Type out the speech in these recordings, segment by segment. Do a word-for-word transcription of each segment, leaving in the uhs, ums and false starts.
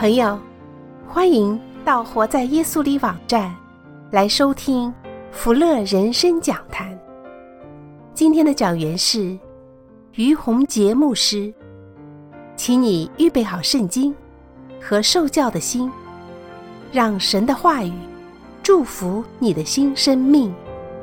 朋友，欢迎到活在耶稣里网站来收听福乐人生讲坛。今天的讲员是于洪杰牧师，请你预备好圣经和受教的心，让神的话语祝福你的新生命。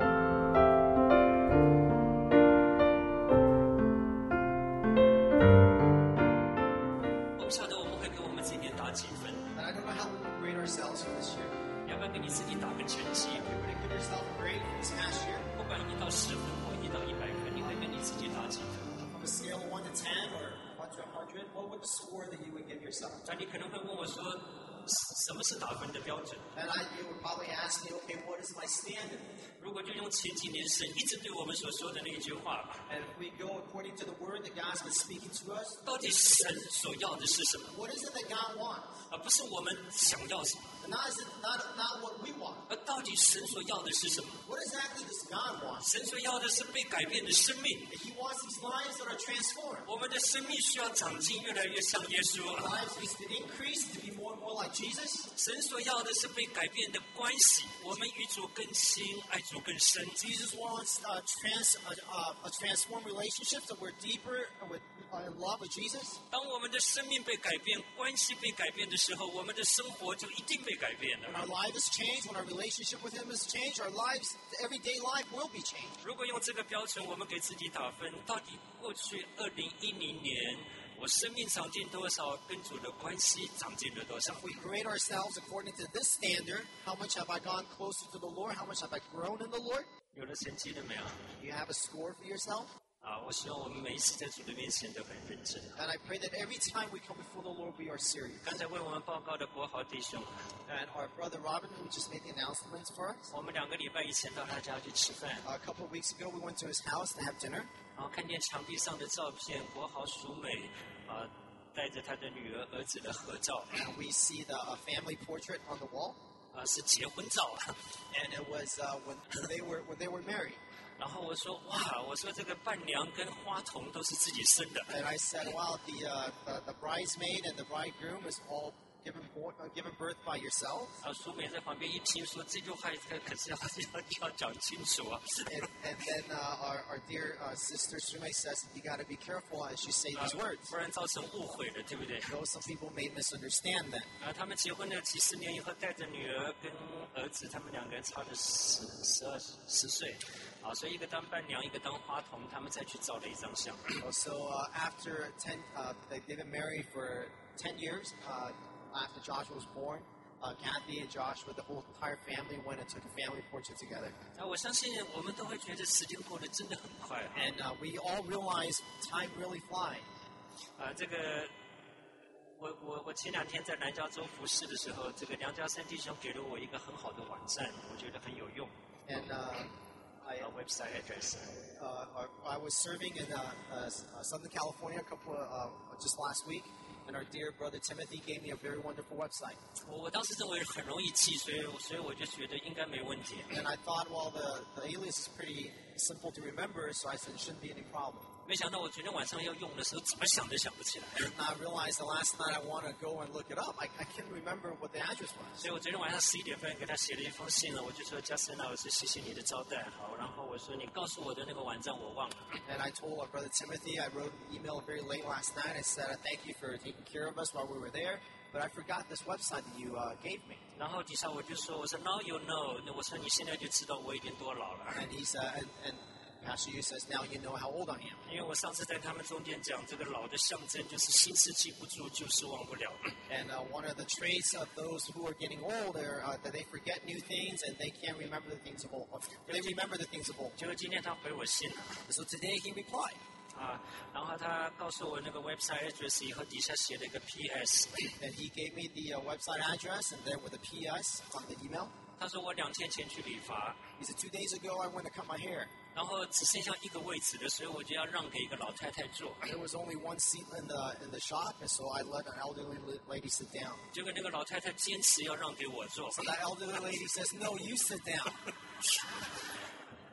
我不晓得我们会给我们自己打几分。 And I don't know how we will grade ourselves for this year. 要不要给你自己打个成绩？ If you were to give yourself a grade for this past year, 不管一到十分或一到一百分，你会给你自己打几分？ from a scale of one to ten or one to one hundred, what would the score that you would give yourself? 那你可能会问我说，什么是打分的标准？ And I, you would probably ask me, okay, what is my standard? 如果就用前几年神一直对我们所说的那一句话吧， And if we go according to the word that God's been speaking to us, 到底神所要的是什么？ what is it that God wants? 而不是我们想要什么。 And not, is it, not, not what we want. 而到底神所要的是什么？ What exactly does God want? 神所要的是被改变的生命。 He wants these lives that are transformed. 我们的生命需要长进，越来越像耶稣。 Lives needs to increase to be more and more like Jesus. 神所要的是被改变的关系，我们与主更亲，爱主更深。 Jesus wants uh, trans, uh, uh, a transformed relationship that we're deeper with, uh, in love with Jesus. 当我们的生命被改变，关系被改变的时候，我们的生活就一定被改变 When 了。 our life is changed, when our relationship with Him is changed, our lives, everyday life will be changed. 如果用这个标准，我们给自己打分，到底过去二零一零年我生命长进多少，跟主的关系长进了多少？ If we grade ourselves according to this standard, how much have I gone closer to the Lord? How much have I grown in the Lord? 有了成绩了没有？ You have a score for yourself? 啊，我希望我们每一次在主的面前都很认真。 And I pray that every time we come before the Lord, we are serious. 刚才为我们报告的国豪弟兄， And our brother Robin, who just made the announcements for us, 我们两个礼拜以前到他家去吃饭， a couple of weeks ago, we went to his house to have dinner. 然后看见墙壁上的照片，国豪淑美啊，带着他的女儿儿子的合照， And we see the uh, family portrait on the wall. 啊，是结婚照啊。 And it was uh, when they were when they were married. 然后我说哇，我说这个伴娘跟花童都是自己生的。 And I said, wow, the, uh, the, the bridesmaid and the bridegroom is all given, bo- uh, given birth by yourself. 啊，淑美在旁边一听说这句话，可可是要要要讲清楚啊。 And, and then uh, our, our dear uh, sister Sume says, you got to be careful as you say 啊 these words. 不然造成误会了，对不对？ Though some people may misunderstand that. 啊，他们结婚了几十年以后，带着女儿跟儿子，他们两个人差了十十二十岁，啊，所以一个当伴娘，一个当花童，他们再去照了一张相。 So uh, after ten, uh, they, they've been married for ten years. Uh, after Joshua was born, uh, Kathy and Joshua, the whole entire family went and took a family portrait together. 啊，我相信我们都会觉得时间过得真的很快啊。 And uh, we all realize time really flies. 啊，这个我我我前两天在南加州服侍的时候，这个梁家山弟兄给了我一个很好的网站，我觉得很有用。 And uh, I, 啊 ，website address。 uh, I was serving in uh, uh, Southern California a couple of, uh, just last week, and our dear brother Timothy gave me a very wonderful website. 我我当时认为很容易记，所以所以我就觉得应该没问题。 And I thought, well, the, the alias is pretty simple to remember, so I said it shouldn't be any problem. 没想到我昨天晚上要用的时候，怎么想都想不起来。 And I realized the last night I want to go and look it up. I, I can't remember what the address was. 所以我昨天晚上十一点半给他写了一封信了，我就说加森老师，谢谢你的招待，好，然后我说你告诉我的那个网站我忘了， And I told our brother Timothy, I wrote an email very late last night. I said, thank you for taking care of us while we were there, but I forgot this website that you uh, gave me. 然后底下我就说，我说 now you know，那我说你现在就知道我已经多老了， And he said, and, and Pastor Yu says, now you know how old I am. 因为我上次在他们中间讲，这个老的象征就是心是记不住，旧事忘不了。 And uh, one of the traits of those who are getting older, uh, that they forget new things and they can't remember the things of old. They remember the things of old. 结果今天他回我信了。 So today he replied. 啊，然后他告诉我那个 website address 以后，底下写了一个 P S。 And he gave me the uh, website address and there with a P S on the email. 他说我两天前去理发， He said, two days ago I went to cut my hair. 然后只剩下一个位置了，所以我就要让给一个老太太坐。 There was only one seat in the in the shop, and so I let an elderly lady sit down. 结果那个老太太坚持要让给我坐。 So that elderly lady says, no, you sit down.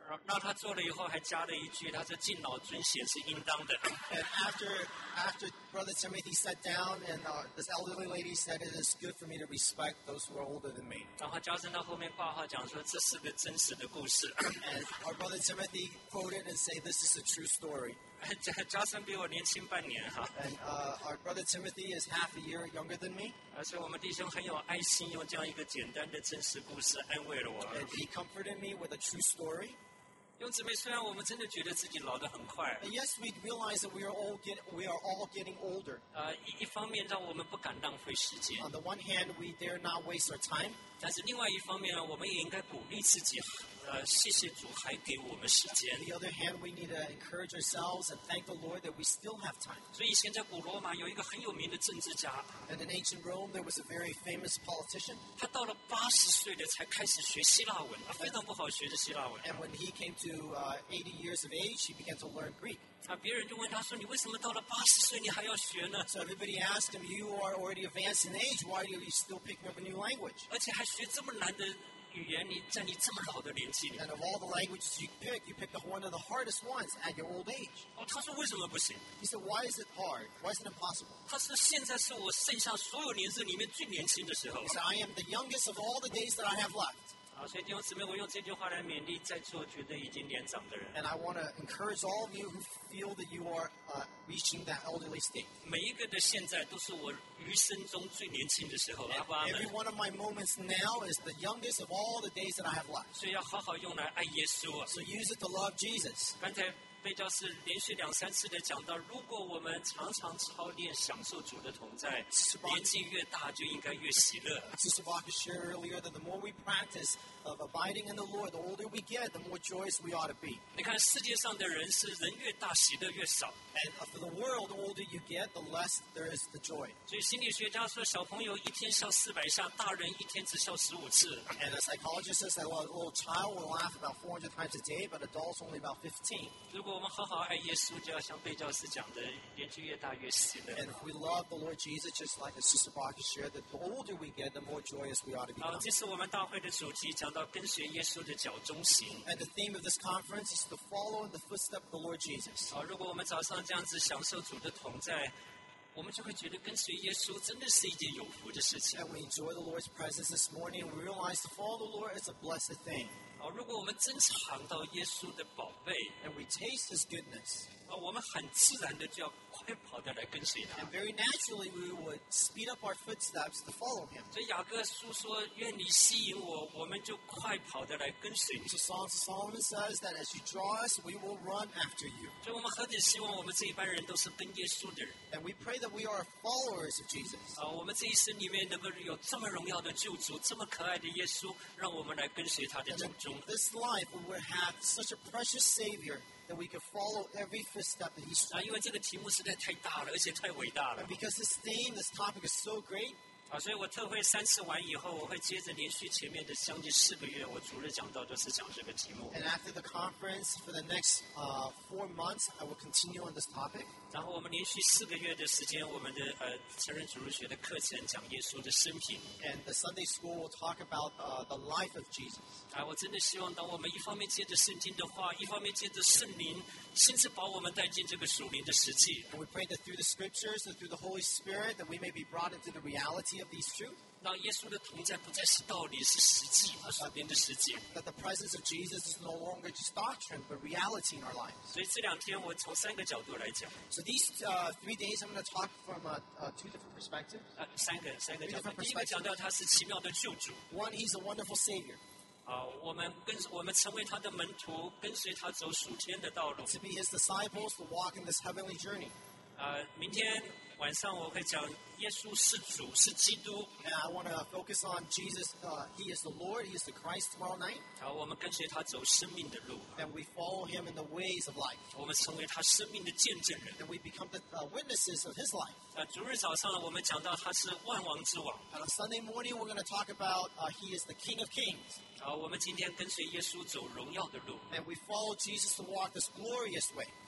让他做了以后还加了一句，他说敬老尊贤是应当的。 And after after Brother Timothy sat down, and uh, this elderly lady said, "It is good for me to respect those who are older than me." 然后加深到后面挂号讲说，这是个真实的故事。 And our Brother Timothy quoted and said, "This is a true story." 加加深比我年轻半年哈， And uh, our Brother Timothy is half a year younger than me. 而且我们弟兄很有爱心，用这样一个简单的真实故事安慰了我。 And he comforted me with a true story. 弟兄姊妹，虽然我们真的觉得自己老得很快， And yes, we realize that we are all get, we are all getting older. 呃，一一方面让我们不敢浪费时间， On the one hand, we dare not waste our time. 但是另外一方面呢，我们也应该鼓励自己，呃，谢谢主还给我们时间 On。the other hand, we need to encourage ourselves and thank the Lord that we still have time. 所以以前在古罗马有一个很有名的政治家， And in ancient Rome, there was a very famous politician. 他到了八十岁了才开始学希腊文，啊，非常不好学的希腊文。 And when he came to uh, eighty years of age, he began to learn Greek. 啊，别人就问他说：“你为什么到了八十岁你还要学呢？ So everybody asked him, "You are already advanced in age. Why are you still picking up a new language?" 而且还学这么难的语言？你在你这么老的年纪里。” And of all the languages you pick, you picked one of the hardest ones at your old age. 哦，他说为什么不行？ He said, "Why is it hard? Why is it impossible?" 他说现在是我剩下所有年日里面最年轻的时候 He said, "I am the youngest of all the days that I have left." 啊，所以弟兄姊妹，我用这句话来勉励在座觉得已经年长的人。 And I want to encourage all of you who feel that you are uh, reaching that elderly state. 每一个的现在都是我余生中最年轻的时候，阿爸 Every 们。 one of my moments now is the youngest of all the days that I have left. 所以要好好用来爱耶稣啊！ So use it to love Jesus. 刚才贝教士连续两三次的讲到，如果我们常常操练享受主的同在，年纪越大就应该越喜乐。 Sister Baka shared earlier that the more we practice of abiding in the Lord, the older we get, the more joyous we ought to be. 你看世界上的人是人越大喜乐越少， And for the world, the older you get, the less there is the joy. 所以心理学家说，小朋友一天笑四百下，大人一天只笑十五次。 And a psychologist says that a little child will laugh about four hundred times a day, but adults only about fifteen. 如果我们好好爱耶稣，就要像贝教师讲的，年纪越大越喜乐。 And if we love the Lord Jesus, just like Sister Baka shared, that the older we get, the more joyous we ought to 好， become. 这次我们大会的主题讲到跟随耶稣的脚中行。 And the theme of this conference is to follow in the footsteps of the Lord Jesus. 好，如果我们早上这样子享受主的同在，我们就会觉得跟随耶稣真的是一件有福的事情。 And we enjoy the Lord's presence this morning, and we realize to follow the Lord is a blessed thing. 好，如果我们真尝到耶稣的宝贝， And we taste His goodness. 啊，我们很自然的就要快跑的来跟随他 And。very naturally, we would speed up our footsteps to follow Him. 所以雅各书说：“愿你吸引我，我们就快跑的来跟随你。 So Songs of Solomon says that as you draw us, we will run after you. ” 所以我们何等希望我们这一班人都是跟耶稣的人 And we pray that we are followers of Jesus. 啊！我们这一生里面能够有这么荣耀的救主，这么可爱的耶稣，让我们来跟随他的 And 脚 in 中。 this life, we will have such a precious Savior that we can follow every footstep that He's 啊，因为这个题目实在太大了，而且太伟大了 And because this theme, this topic is so great, 啊！所以我特会三次完以后，我会接着连续前面的将近四个月，我主日讲到都是讲这个题目。 and after the conference, for the next uh, four months, I will continue on this topic. 然后我们连续四个月的时间，我们的呃成人主日学的课程讲耶稣的生平 And the Sunday school will talk about uh, the life of Jesus. 啊！我真的希望，当我们一方面接着圣经的话，一方面接着圣灵，亲自把我们带进这个属灵的实际， And we pray that through the scriptures and through the Holy Spirit that we may be brought into the reality of these truths. 让耶稣的同在不再是道理，是实际啊，属灵的实际。 That the presence of Jesus is no longer just doctrine, but reality in our lives. 所以这两天我从三个角度来讲， So these uh, three days, I'm going to talk from uh, uh, two different perspectives. 呃，三个三个角度 Different。 第一个讲到他是奇妙的救主 One, He's a wonderful Savior. 啊，我们跟我们成为他的门徒，跟随他走属天的道路。 To be His disciples, to walk in this heavenly journey. 呃，明天晚上我会讲耶稣是主，是基督。 And I want to focus on Jesus. Uh, he is the Lord. He is the Christ tomorrow night. 啊，我们跟随他走生命的路， And we follow Him in the ways of life. 我们成为他生命的见证人。 And we become the uh, witnesses of His life. 呃，主日早上我们讲到他是万王之王。 And on Sunday morning, we're going to talk about uh, He is the King of Kings. 啊，我们今天跟随耶稣走荣耀的路。 And we follow Jesus to walk this glorious way. 啊，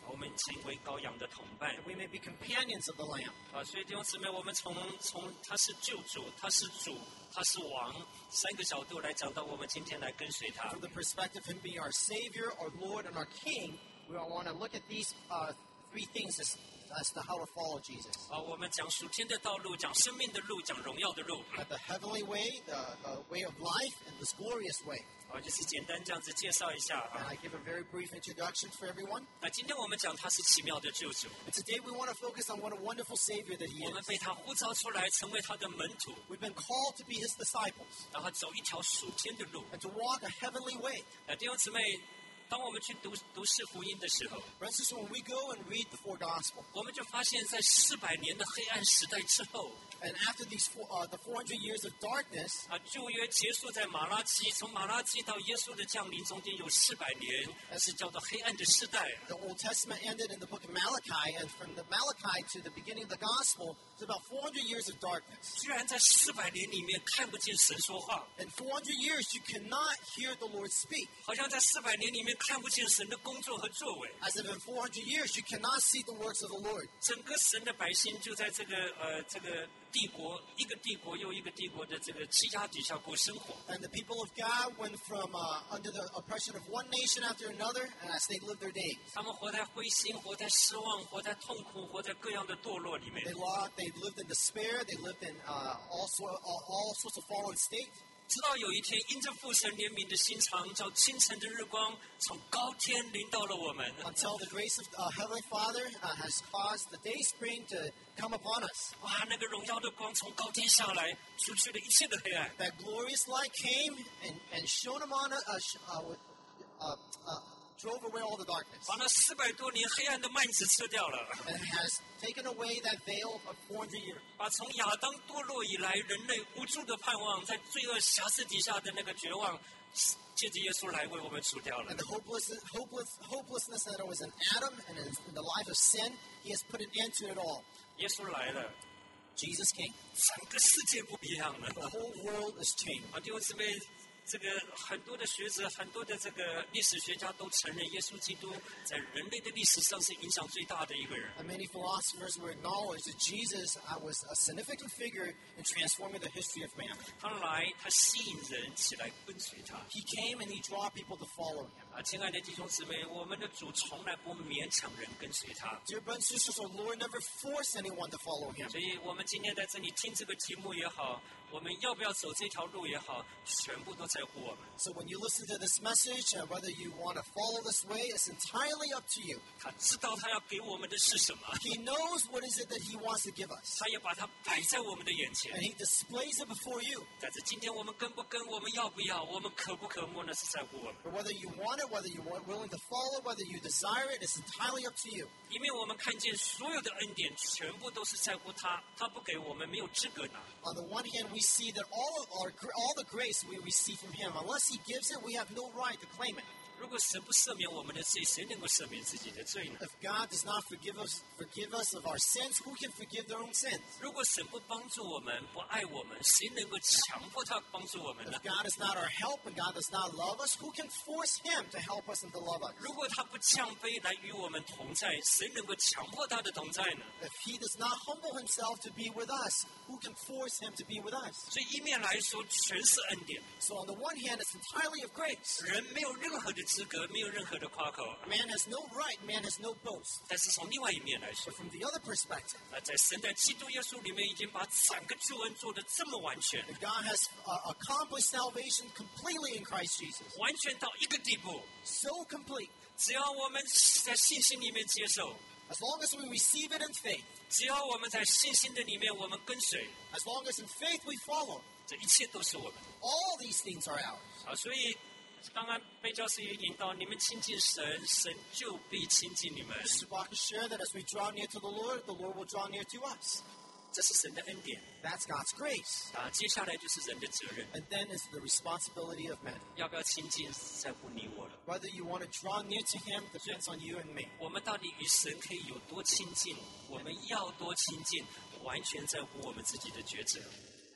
我们成为羔羊的同伴 that we may be companions of the Lamb. 啊！所以弟兄姊妹，我们从从他是救主，他是主，他是王三个角度来讲到我们今天来跟随他。 From the perspective of Him being our Savior, our Lord, and our King, we want to look at these uh, three things as, as to how to follow Jesus. 啊，我们讲属天的道路，讲生命的路，讲荣耀的路。 At the heavenly way, the, the way of life, and this glorious way. 啊，就是简单这样子介绍一下 And 啊。 I give a very brief introduction for everyone. 那今天我们讲他是奇妙的救主， And today we want to focus on what a wonderful Savior that He 我们 is. 被他呼召出来，成为他的门徒， We've been called to be His disciples 然后走一条属天的路。 and to walk a heavenly way. 那弟兄姊妹，当我们去读读世福音的时候， Brothers and sisters, when we go and read the four Gospels, 我们就发现，在四百年的黑暗时代之后， and after these four, uh, the four hundred years of darkness, 啊，旧约结束在马拉基，从马拉基到耶稣的降临中间有四百年，是叫做黑暗的时代。 the Old Testament ended in the book of Malachi, and from the Malachi to the beginning of the Gospel, it's about four hundred years of darkness. 居然在四百年里面看不见神说话， In four hundred years, you cannot hear the Lord speak. 好像在四百年里面看不见神的工作和作为。 As if in four hundred years, you cannot see the works of the Lord. 整个神的百姓就在这个呃这个帝国，一个帝国又一个帝国的这个欺压底下过生活。 And the people of God went from uh, under the oppression of one nation after another, and as they lived their days. 他们活在灰心，活在失望，活在痛苦，活在各样的堕落里面 They。lost, they lived in despair. They lived in uh, all, sort, all, all sorts of fallen state. 直到有一天，因着父神怜悯的心肠，叫清晨的日光从高天临到了我们。 Until the grace of uh, Heavenly Father uh, has caused the day spring to come upon us. 哇，那个荣耀的光从高天下来，除去了一切的黑暗。 That glorious light came and, and shone upon us, uh, sh- uh, with, uh, uh, drove away all the darkness. 把那四百多年黑暗的幔子撤掉了， And has taken away that veil of four hundred years. 把从亚当堕落以来人类无助的盼望，在罪恶辖制底下的那个绝望，借着耶稣来为我们除掉了 And。the hopeless, hopeless, hopelessness that was in Adam and in, in the life of sin, He has put an end to it all. 耶稣来了， Jesus came. 整个世界不一样了。 The whole world is changed. 啊，弟兄姊妹，这个很多的学者、很多的这个历史学家都承认，耶稣基督在人类的历史上是影响最大的一个人。 And many philosophers will acknowledge that Jesus uh, was a significant figure in transforming the history of man. 他来，他吸引人起来跟随他。 He came and He drew people to follow Him. 啊，亲爱的弟兄姊妹，我们的主从来不勉强人跟随他。 Dear brothers and sisters, our Lord never forced anyone to follow Him. 所以，我们今天在这里听这个题目也好，我们要不要走这条路也好，全部都在乎我们。 So when you listen to this message, uh, whether you want to follow this way, it's entirely up to you. 他知道他要给我们的是什么， He knows what is it that He wants to give us. 他也把它摆在我们的眼前 And。He displays it before you. 但是今天我们跟不跟，我们要不要，我们可不可摸，那是在乎我们。 But whether you want it, whether you're willing to follow, whether you desire it, it's entirely up to you. 因为我们看见所有的恩典，全部都是在乎他，他不给我们，没有资格拿。 On the one hand, we see that all of our all the grace we receive from Him, unless He gives it, we have no right to claim it. 如果神不赦免我们的罪，谁能够赦免自己的罪呢？ If God does not forgive us, forgive us of our sins, who can forgive their own sins? 如果神不帮助我们，不爱我们，谁能够强迫他帮助我们呢 If？God is not our help and God does not love us, who can force Him to help us and to love us? 如果他不降卑来与我们同在，谁能够强迫他的同在呢？ If He does not humble Himself to be with us, who can force Him to be with us? 所以一面来说，全是恩典， So on the one hand, it's entirely of grace. 人没有任何的资格，没有任何的夸口。 Man has no right, man has no boast. 但是从另外一面来说 But，from the other perspective, 那在神在基督耶稣里面已经把整个救恩做得这么完全， that God has uh, accomplished salvation completely in Christ Jesus. 完全到一个地步， So complete. 只要我们在信心里面接受， As long as we receive it in faith, 只要我们在信心的里面我们跟随， as long as in faith we follow, 这一切都是我们 all these things are ours. 啊。所以刚刚贝教师也引导你们亲近神，神就必亲近你们， Mister Bach shared that as we draw near to the Lord, the Lord will draw near to us. 这是神的恩典 That's God's grace. 啊。接下来就是人的责任， And then is the responsibility of men. 要不要亲近在乎你我了。 Whether you want to draw near to Him depends on you and me. 我们到底与神可以有多亲近？我们要多亲近，完全在乎我们自己的抉择。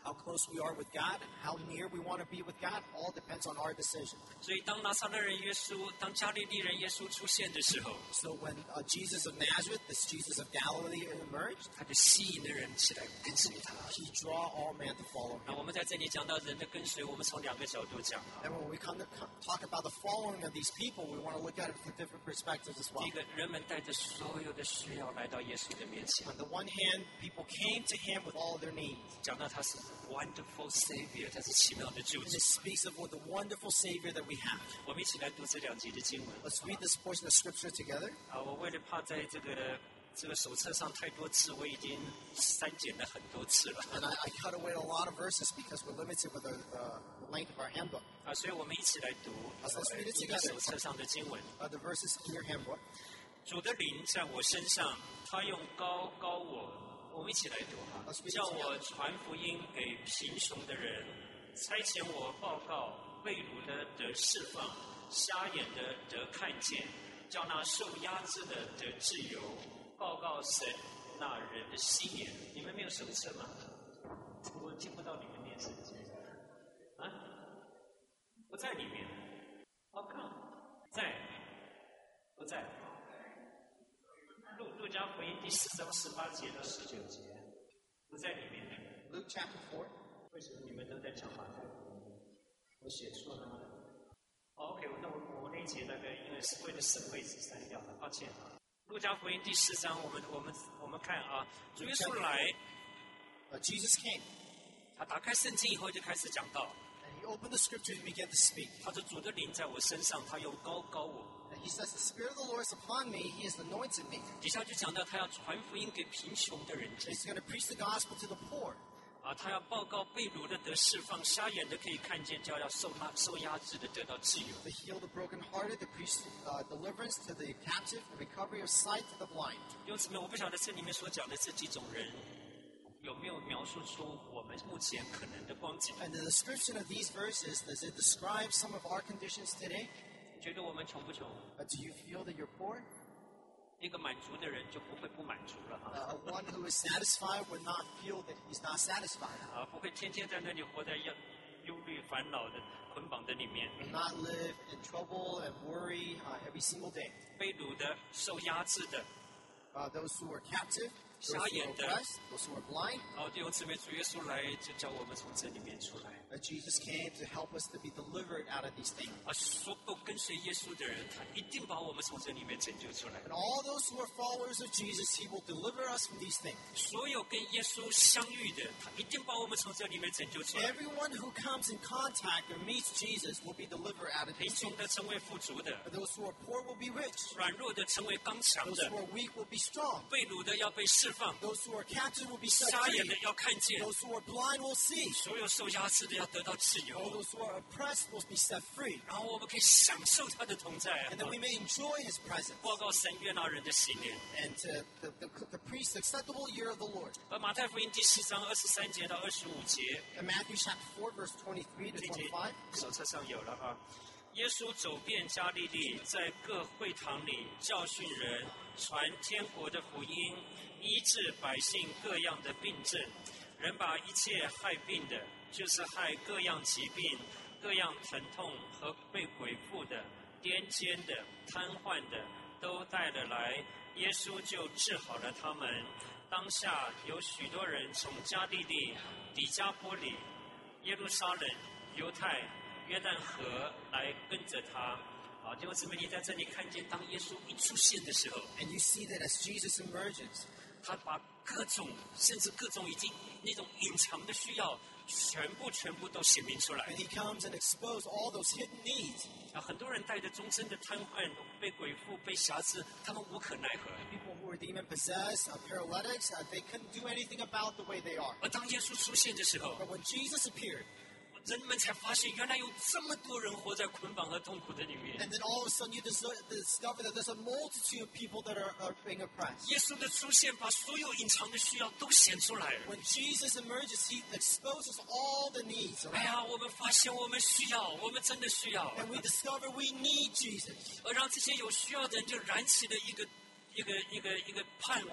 How close we are with God, how near we want to be with God, all depends on our decision. 所以当拿撒勒人耶稣，当加利利人耶稣出现的时候， So when uh, Jesus of Nazareth, this Jesus of Galilee emerged, 他就吸引了人起来跟随他。 he draw all men to follow 那 him. 我们在这里讲到人的跟随，我们从两个角度讲啊。 And when we come to co- talk about the following of these people, we want to look at it from different perspectives as well. 第一个，人们带着所有的需要来到耶稣的面前， On the one hand, people came to him with all of their needs. 讲到他是 wonderful Savior，他是奇妙的救 And 主 it。speaks of what the wonderful Savior that we have. 我们一起来读这两节的经文。 Let's read this portion of Scripture together. 啊，我为了怕在这个这个手册上太多字，我已经删减了很多次了。 And I, I cut away a lot of verses because we're limited with the, uh, the length of our handbook. 啊，所以我们一起来读 Let's read it 一个 together. 手册上的经文。 Uh, the verses in your handbook. 主的灵在我身上，他用高高我，我们一起来读哈，叫我传福音给贫穷的人，差遣我报告被掳的得释放，瞎眼的得看见，叫那受压制的得自由，报告神那人的心眼。你们没有手册吗？我听不到你们念圣经啊，不在里面。How come？在？不在？路路加福音第四章十八节到十九节不在里面。 Luke chapter four. 为什么你们都在讲马太福音？我写错了吗？哦 ，OK， 那我我那一节大概因为是为了省位置删掉了，抱歉啊。路加福音第四章，我们我们我们看啊，主耶稣来， Uh, Jesus came, 他打开圣经以后就开始讲道， and he opened the Scripture and began to speak. 他说主的灵在我身上，他用高高我。 And he says, the Spirit of the Lord is upon me, he has anointed me. 底下就讲到他要传福音给贫穷的人听 He's going to preach the gospel to the poor. 啊，他要报告被掳的得释放，瞎眼的可以看见，叫要受压受压制的得到自由。 To heal the brokenhearted, to preach uh, deliverance to the captive, the recovery of sight to the blind. 弟兄姊妹，我不晓得这里面所讲的这几种人，有没有描述出我们目前可能的光景？ And the description of these verses, does it describe some of our conditions today? 觉得我们穷不穷？ Uh, do you feel that you're poor? 一个满足的人就不会不满足了哈， Uh, one who is satisfied would not feel that he's not satisfied. 啊，不会天天在那里活在忧忧虑、烦恼的捆绑的里面。 Would not live in trouble and worry uh, every single day. 被掳的、受压制的， Uh, those who are captive, those who are 瞎眼的。 oppressed, those who are blind. 哦，弟兄姊妹，主耶稣来就叫我们从这里面出来。 Uh, Jesus came to help us to be delivered out of these things. 啊，所有跟随耶稣的人，他一定把我们从这里面拯救出来。 And all those who are followers of Jesus, he will deliver us from these things. 所有跟耶稣相遇的，他一定把我们从这里面拯救出来。 Everyone who comes in contact or meets Jesus will be delivered out of 贫 these 穷 things. 的成为富足的， But those who are poor will be rich. 软弱的成为刚强 Those 的， who are weak will be strong. 被掳的要被释放， Those who are captive will be set 瞎眼 free. 的要看见， Those who are blind will see. 所有受压制的要得到自 All 由。 those who are oppressed will be set free. 然后我们可以享受他的同在， And then we may enjoy his presence 报告神悦纳人的喜念。 and to the, the, the priest's acceptable year of the Lord. 而马太福音第四章二十三节到二十五节， In Matthew chapter four, verse twenty-three to 这节 twenty-five. 手册上有了啊。耶稣走遍加利利，在各会堂里教训人，传天国的福音，医治百姓各样的病症。人把一切害病的，就是害各样疾病、各样疼痛和被鬼附的、癫痫的、瘫痪的，都带了来。耶稣就治好了他们。当下有许多人从加利利、底加波里、耶路撒冷、犹太、约旦河来跟着他。好，弟兄姊妹，你在这里看见，当耶稣一出现的时候， And you see that as Jesus emerges, 他把各种甚至各种已经那种隐藏的需要，全部全部都显明出来 and。he comes and exposes all those hidden needs. 啊，很多人带着终身的瘫痪、被鬼附、被辖制，他们无可奈何。 People who are demon possessed, uh, paralytics, uh, they couldn't do anything about the way they are. 而当耶稣出现的时候， But when Jesus appeared, 人们才发现，原来有这么多人活在捆绑和痛苦的里面。 and then all of a sudden you dis- discover that there's a multitude of people that are, are being oppressed. 耶稣的出现，把所有隐藏的需要都显出来了。 When Jesus emerges, he exposes all the needs. 哎 Right? 呀，我们发现我们需要，我们真的需要， And we discover we need Jesus. 而让这些有需要的人就燃起了一个一个一个一个盼望。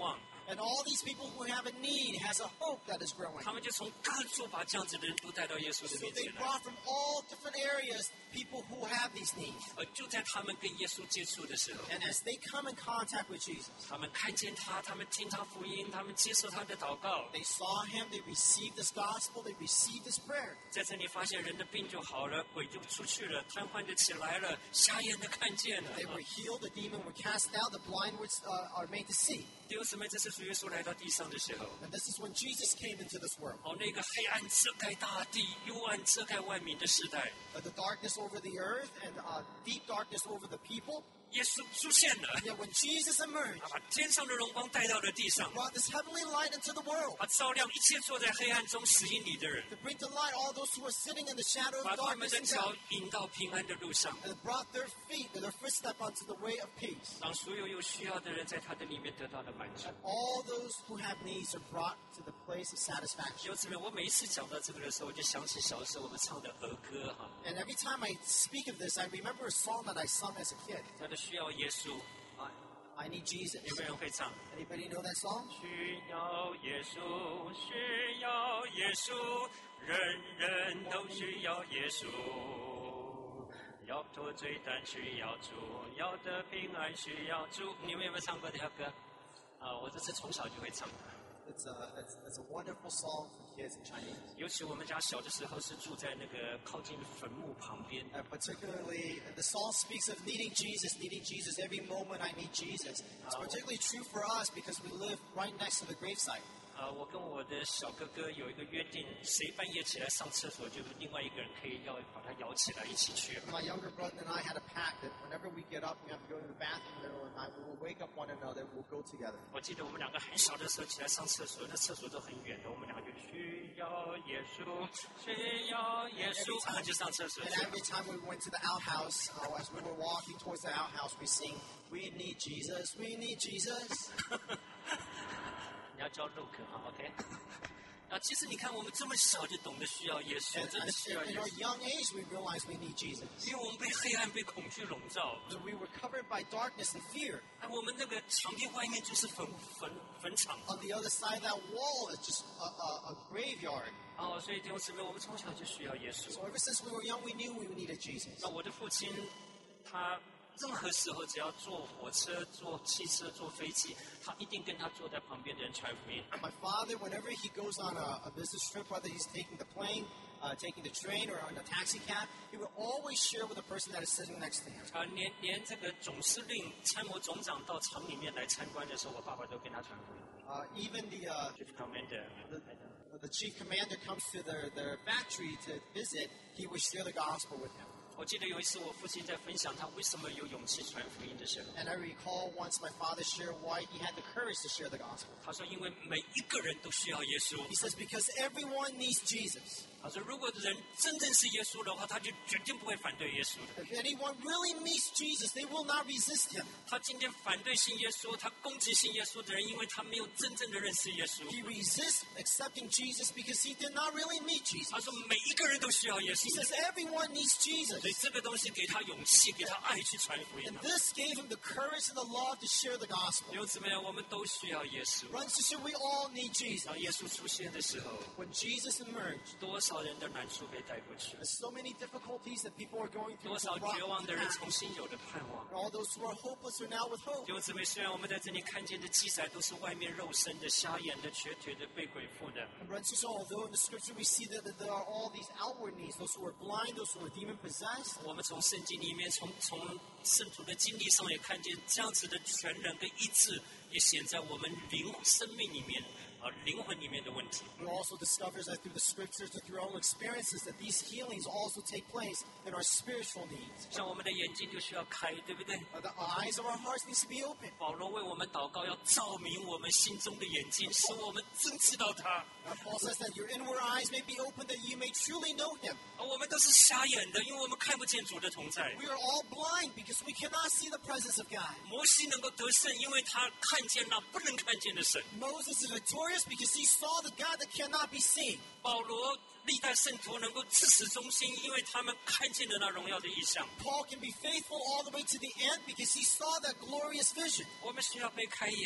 And all these people who have a need has a hope that is growing. 他们就从各处把这样子的人都带到耶稣的 So 面 they 前来。 brought from all different areas people who have these needs. 而就在他们跟耶稣接触的时候， And as they come in contact with Jesus, 他们看见他，他们听他福音，他们接受他的祷告。 they saw him, they received this gospel, they received this prayer. 在这里发现人的病就好了，鬼就出去了，瘫痪的起来了，瞎眼的看见了。 They were healed, the demon were cast out, the blind were, uh, are made to see. 弟兄姊妹，这是主耶稣来到地上的时候。 And this is when Jesus came into this world. 哦，那个黑暗遮盖大地、幽暗遮盖万民的时代， Uh, the darkness over the earth and uh, deep darkness over the people. 耶稣出现了， Yet when Jesus emerged, 他把天上的荣光带到了地上， brought this heavenly light into the world 把照亮一切坐在黑暗中死荫里的人， to bring to light all those who are sitting in the shadow 把 of 他们 darkness 的 and 脚 death, 引到平安的路上， and brought their feet and their footstep onto the way of peace. 让所有有需要的人在他的里面得到了满足。 All those who have needs are brought to the place of 弟 satisfaction. 兄姊妹，我每一次讲到这个的时候，我就想起小时候我们唱的儿歌哈， And every time I speak of this, I remember a song that I sung as a kid. 他的需要耶稣， I need Jesus. 有没有人会唱？ Anybody know that song? 需要耶稣，需要耶稣，人人都需要耶稣。要脱罪担需要主，要得平安需要主。你们有没有唱过这条歌？啊，我这是从小就会唱的。 It's a, it's, it's a wonderful song for kids in Chinese. 尤其我们家小的时候是住在那个靠近坟墓旁边， Uh, particularly, the song speaks of needing Jesus, needing Jesus. Every moment I need Jesus. It's particularly true for us because we live right next to the gravesite. 啊，我跟我的小哥哥有一个约定，谁半夜起来上厕所，就另外一个人可以要把他摇起来一起去。 My younger brother and I had a pact that whenever we get up, we have to go to the bathroom in the middle of the night. We will wake up one another. We'll go together. 我记得我们两个很小的时候起来上厕所，那厕所都很远的，我们两个就需要耶稣，需要耶稣，啊，就上厕所 And 去。 every time we went to the outhouse, uh, as we were walking towards the outhouse, we sing, "We need Jesus, we need Jesus." 你要教 Luke 哈 ，OK？ 啊，其实你看，我们这么小就懂得需要耶稣， And 真的 as- 需要 in 耶 our 稣， young age, we realized we need Jesus. 因为我们被黑暗、被恐惧笼罩。 So we were covered by darkness and fear. 啊，我们那个墙壁外面就是坟坟坟场。 On the other side of that wall is just a, a, a graveyard. 哦，所以弟兄姊妹，我们从小就需要耶稣。 So ever since we were young, we knew we needed Jesus. 那我的父亲，他任何时候只要坐火车、坐汽车、坐飞机，他一定跟他坐在旁边的人传福音。 My father, whenever he goes on a, a business trip, whether he's taking the plane, uh, taking the train, or on a taxi cab, he would always share with the person that is sitting next to him. 啊，连连这个总司令、参谋总长到厂里面来参观的时候，我爸爸都跟他传福音。 Uh, even the, uh, Chief Commander， the the chief commander comes to their, their factory to visit, he would share the gospel with him. 我记得有一次我父亲在分享他为什么有勇气传福音的时候， And I recall once my father shared why he had the courage to share the gospel. 他说：“因为每一个人都需要耶稣。 He says, because everyone needs Jesus. 他说，如果人真正是耶稣的话，他就绝对不会反对耶稣的。 If anyone really meets Jesus, they will not resist him. 他今天反对信耶稣，他攻击信耶稣的人，因为他没有真正的认识耶稣。 He resists accepting Jesus because he did not really meet Jesus. 他说，每一个人都需要耶 He 稣， says everyone needs Jesus. 所以这个东西给他勇气，给他爱去传福音 And。this gave him the courage and the love to share the gospel. 弟兄姊妹，我们都需要耶稣。 Brothers and sisters, we all need Jesus. 当耶稣出现的时候， When Jesus emerged, 多少人的难处被带过去， there's so many difficulties that people are going through. 多少 to brought 绝望的 to 人 pass. 重新有了盼望。 And all those who are hopeless are now with hope. 弟兄姊妹，虽然我们在这里看见的记载都是外面肉身的、瞎眼的、瘸腿的、被鬼附的， And brothers and sisters, although in the scripture we see that, that there are all these outward needs, those who are blind, those who are demon possessed. 我们从圣经里面，从从圣徒的经历上也看见这样子的全人跟意志，也显在我们灵生命里面啊灵魂里面的问题。 We also discover that through the scriptures and through our own experiences that these healings also take place in our spiritual needs. 像我们的眼睛就需要开，对不对？ Uh, the eyes of our hearts needs to be open. 保罗为我们祷告，要照明我们心中的眼睛，使我们真知道他。 Uh, Paul says that your inward eyes may be open that you may truly know him. 而我们都是瞎眼的，因为我们看不见主的同在。 We are all blind because we cannot see the presence of God. 摩西能够得胜，因为他看见那不能看见的神。 Moses is victorious because he saw the God that cannot be seen. 保罗历代圣徒能够至死忠心，因为他们看见了那荣耀的意象。 Paul can be faithful all the way to the end because he saw that glorious vision. 我们需要被开眼，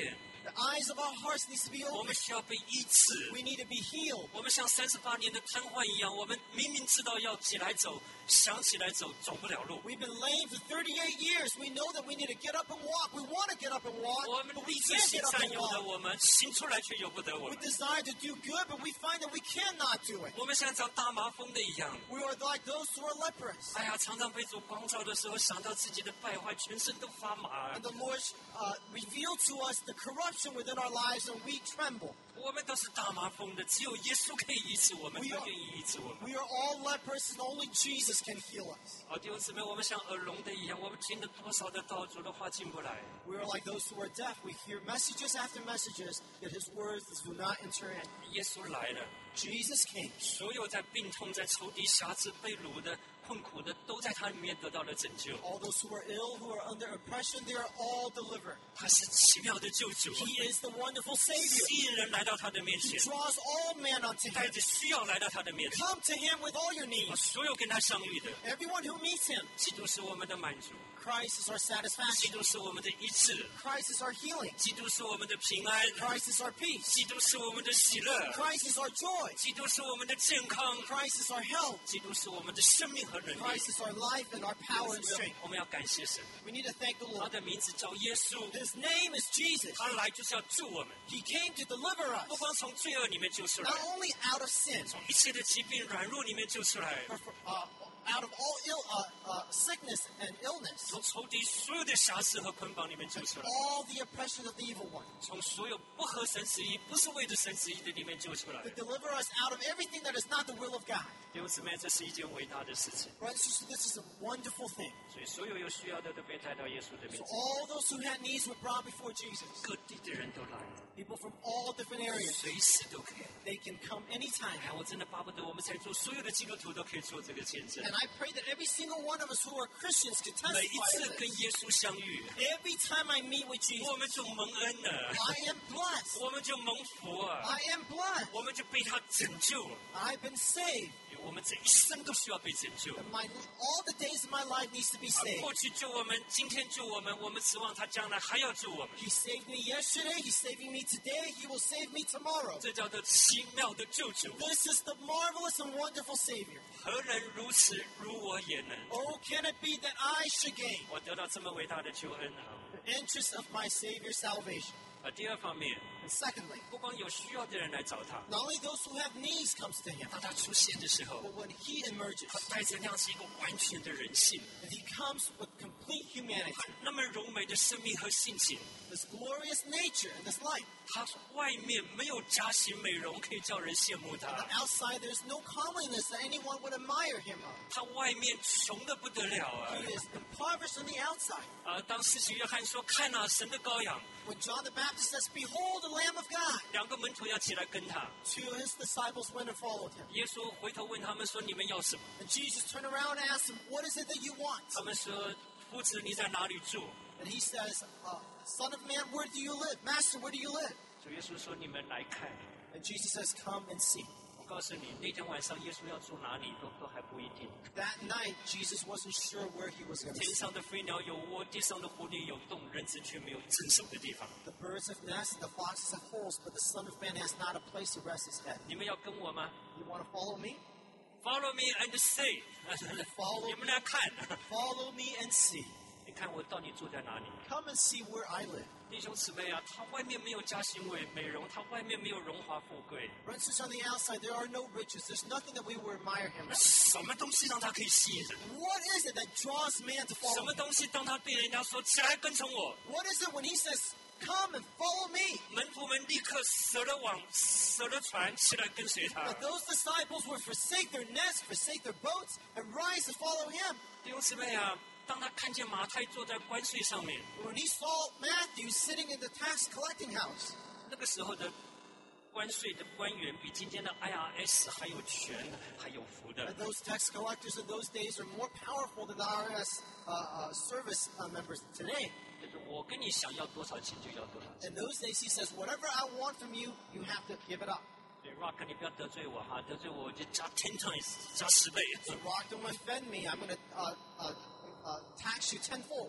The eyes of our hearts needs to be 我 open. 们需要被医治。 We need to be healed. 我们像三十八年的瘫痪一样，我们明明知道要起来走，想起来走，走不了路。 We've been lame for thirty-eight years. We know that we need to get up and walk. We want to get up and walk, 我们 but 立 we 志 can't 行 get up 善 and 有的 walk. 我们，行出来却由不得我 We 们。 desire to do good, but we find that we cannot do it. 我们像长大麻风的一样， We are like those who are leprous. 哎呀，常常被主光照的时候，想到自己的败坏，全身都发麻。 And the Lord uh, revealed to us the corruption within our lives, and we tremble. 我们都是大麻风的，只有耶稣可以医治我们， We 他 are- 愿意医治我们。 We are all lepers, and only Jesus can heal us. 好，弟兄姊妹，我们像耳聋的一样，我们听了多少的道，主的话进不来。 We are like those who are deaf. We hear messages after messages, yet His words do not enter in. 耶稣来了， Jesus came. 所有在病痛、在仇敌辖制、被掳的、困苦的，都在他里面得到了拯救。 All those who are ill, who are under oppression, they are all delivered. 他是奇妙的救主， He is the wonderful Savior. 吸引人来到他的面 He 前， draws all men unto 带 Him. 着需要来到他的面前。 Come to Him with all your 啊 needs. 所有跟他相遇的， Everyone who meets Him, 基督是我们的满足， Christ is our 基 satisfaction. 督是我们的医治， Christ is our healing. 基督是我们的平安， Christ is our peace. 基督是我们的喜乐， Christ is our joy. 基督是我们的健康， Christ is our health. 基督是我们的生命和能力。 Christ is our life and our power and strength. 我们要感谢神， We need to thank the 他 Lord. 的名字叫耶稣， His name is Jesus. 他来就是要救我们， He came to deliver 不 us, 光从罪恶里面救出来 not，only out of sin, 从一切的疾病软弱里面救出来， but for, uh, out of all ill, uh, uh, sickness and illness, 从仇敌所有的辖制和捆绑里面救出来， all the oppression of the evil one. 从所有不合神旨意、不是为着神旨意的里面救出来 To。deliver us out of everything that is not the will of God. 弟兄姊妹，这是一件伟大的事情。 Brothers and sisters, this is a wonderful thing. 所以，所有有需要的都被带到耶稣的面 So 前， all those who had needs were brought before Jesus. 各地的人都来， People from all different areas. 随时都可以。 They can come anytime. 哎，我真的巴不得我们在座所有的基督徒都可以做这个见证。 And I pray that every single one of us who are Christians can 每一 testify 次 to 跟 this. 耶稣相遇， Every time I meet with Jesus, 我们就蒙恩了， I am blessed. 我们就蒙福啊， I am blessed. 我们就被他拯救了。 I've been saved. 因为我们这一生都需要被拯救。 And my, all the days of my life needs to be 啊 saved. 过去救我们，今天救我们，我们指望他将来还要救我们。 He saved me yesterday. He's saving me today. He will save me tomorrow. 这叫做奇妙的救主。 This is the marvelous and wonderful Savior. 何人如此，如我也能？ Oh, can it be that I should gain 我得到这么伟大的救恩啊！ the interest of my Savior's salvation? 啊，第二方面， And secondly, 不光有需要的人来找他， not only those who have needs comes to him, 当他出现的时候， but when he emerges, 他带着那样子一个完全的人性， and he comes with complete humanity, 他那么柔美的生命和性情， this glorious nature and this light. 他外面没有假形美容可以叫人羡慕 On 他， the outside, there's no comeliness that anyone would admire him of. 他外面穷的不得了啊！ He is impoverished on the outside. 啊，当使徒约翰说：“看啊，神的羔羊！” When John the Baptist says, "Behold the Lamb of God," 两个门徒要起来跟他。 two of his disciples went and followed him. 耶稣回头问他们说：“你们要什么 And Jesus turned around and asked him, "What is it that you want?" 他们说：“夫子，你在哪里住 And he says, uh, "Son of man, where do you live? Master, where do you live?" 主耶稣说：“你们来看。 And Jesus says, "Come and see." ” 我告诉你，那天晚上耶稣要住哪里都都还不一定。 That night, Jesus wasn't sure where he was going to 天 sleep. 上的飞鸟有窝，地上的狐狸有洞，人子却没有镇守的地方。 The birds have nests, the foxes have holes, but the Son of Man has not a place to rest his head. 你们要跟我吗 You want to follow me? ？Follow me and see 。 Follow 你们来看， Follow me and see. 你看我到底住在哪里？ Come and see where I live. 弟兄姊妹啊，他外面没有加行为美容，他外面没有荣华富贵， Brothers on the outside, there are no riches. There's nothing that we would admire him of. 什么东西让他可以吸引人？ What is it that draws man to 什 follow 么 him? 东西当他对人家说起来跟从我， What is it when he says, "Come and follow me"? 门徒们立刻舍了网，舍了船，起来跟随他 That。those disciples would forsake their nets, forsake their boats, and rise to follow him. 弟兄姊妹啊，当他看见马太坐在关税上面， When he saw Matthew sitting in the tax collecting house, 那个时候的关税的官员比今天的 I R S 还有权还有福的 and。those tax collectors in those days are more powerful than the I R S uh, uh, service uh, members today. 就是我跟你想要多少钱就要多少钱。 In those days, he says, "Whatever I want from you, you have to give it up." 所以 Rock， 你不要得罪我哈，得罪我我就加 ten times， 加十倍。 So, Rock, don't offend me. I'm going to uh, uh, uh, tax you tenfold. 啊，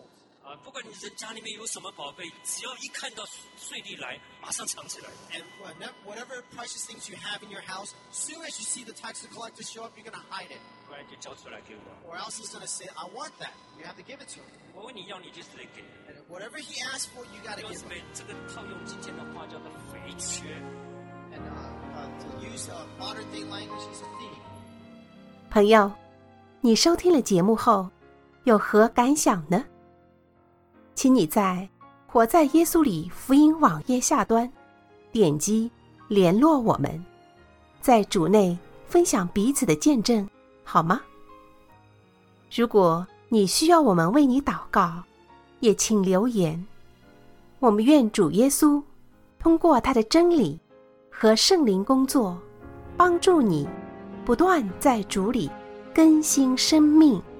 啊，不管你人家里面有什么宝贝，只要一看到税吏来，马上藏起来。 And whatever precious things you have in your house, soon as you see the tax collector show up, you're going to hide it. 不然就交出来给我。 Or else he's going to say, I want that. You have to give it to him. 我问你要，你就是得给。 And whatever he asks for, you got to 弟兄 give 姊 him. 妹，这个套用今天的话叫做肥缺。 And uh, uh, to use uh, modern day language, he's a thief. 朋友，你收听了节目后，有何感想呢？请你在活在耶稣里福音网页下端点击联络我们，在主内分享彼此的见证，好吗？如果你需要我们为你祷告，也请留言。我们愿主耶稣通过他的真理和圣灵工作，帮助你不断在主里更新生命。